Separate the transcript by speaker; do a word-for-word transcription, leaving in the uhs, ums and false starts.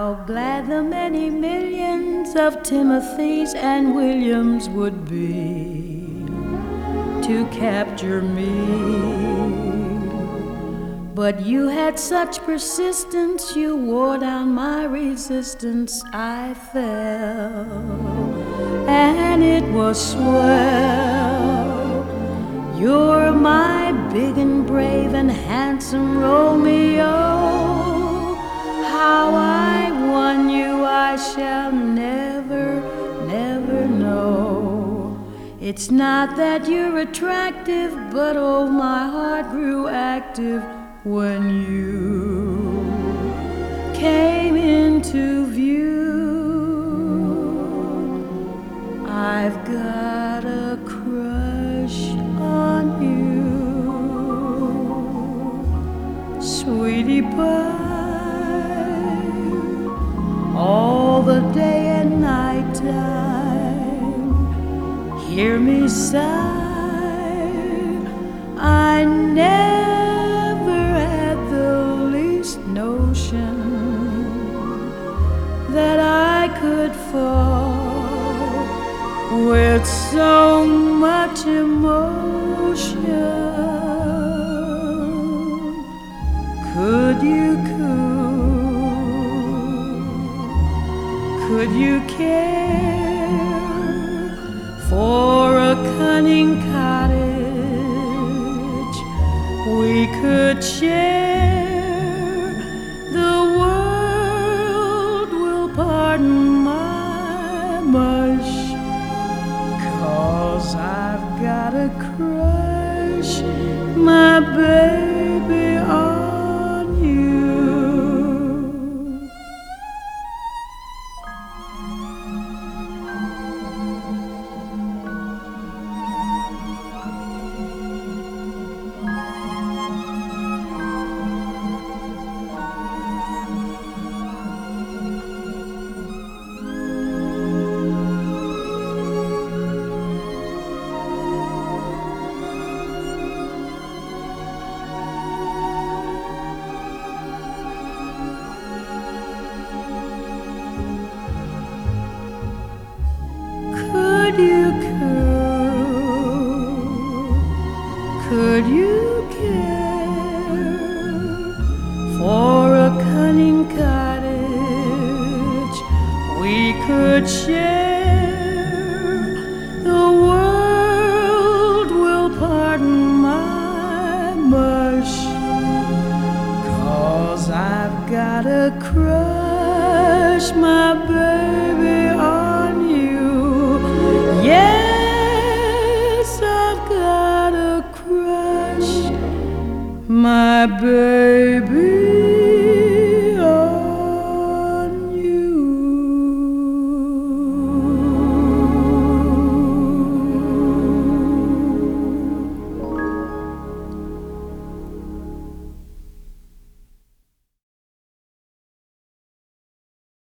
Speaker 1: How glad the many millions of Timothys and Williams would be to capture me. But you had such persistence, you wore down my resistance. I fell, and it was swell. You're my big and brave and handsome Romeo. How I won you I shall never, never know. It's not that you're attractive, but oh, my heart grew active when you came into view. I've got a crush on you, sweetie pie, all the day and night time. Hear me sigh, I never notion that I could fall with so much emotion. Could you cool, could you care for a cunning cottage we could share? Pardon my mush, 'cause I've got a crush, my baby, on you. Could you cool, could you care for a cunning cottage we could share? The world will pardon my mush, 'cause I've got a crush, my baby, on you. Yes, I've got a crush, my baby.